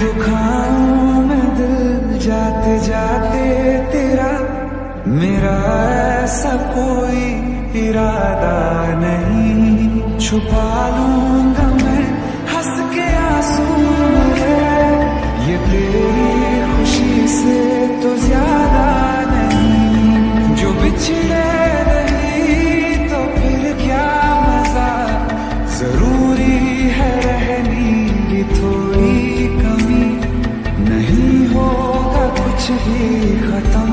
दुखाऊं मैं दिल जाते जाते तेरा, मेरा ऐसा कोई इरादा नहीं। छुपा लूंगा मैं हंस के आंसू मेरे, ये तेरी खुशी से तो ज्यादा नहीं। जो बिछड़े नहीं तो फिर क्या मजा, जरूरी है रहनी भी थोड़ी कमी। नहीं होगा कुछ भी खत्म,